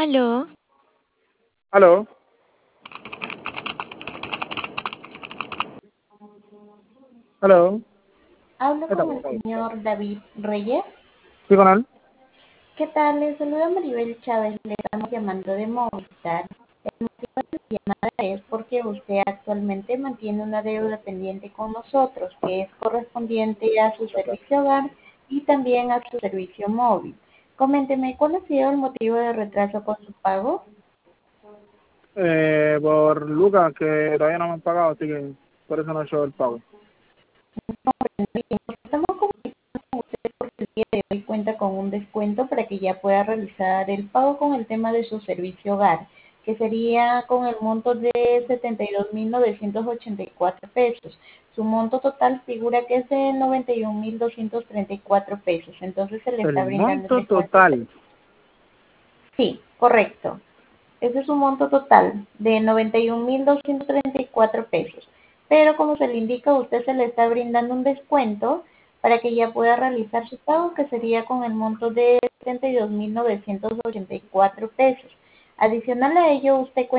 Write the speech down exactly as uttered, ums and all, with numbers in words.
Aló, Aló, aló, hablo ¿qué con tal? el señor David Reyes. ¿Sí con él? ¿Qué tal? Le saluda Maribel Chávez, le estamos llamando de Movistar. El motivo de la llamada es porque usted actualmente mantiene una deuda pendiente con nosotros, que es correspondiente a su servicio hogar y también a su servicio móvil. Coménteme, ¿cuál ha sido el motivo de retraso con su pago? Eh, por Lucas, que todavía no me han pagado, así que por eso no he hecho el pago. Estamos comunicando con usted porque el día de hoy cuenta con un descuento para que ya pueda realizar el pago con el tema de su servicio hogar, que sería con el monto de setenta y dos mil novecientos ochenta y cuatro pesos. Su monto total figura que es de noventa y un mil doscientos treinta y cuatro pesos. Entonces se le El está brindando el monto descuento. total, Sí, correcto. Ese es un monto total de noventa y un mil doscientos treinta y cuatro pesos. Pero como se le indica, a usted se le está brindando un descuento para que ya pueda realizar su pago, que sería con el monto de setenta y dos mil novecientos ochenta y cuatro pesos. Adicional a ello, usted cuenta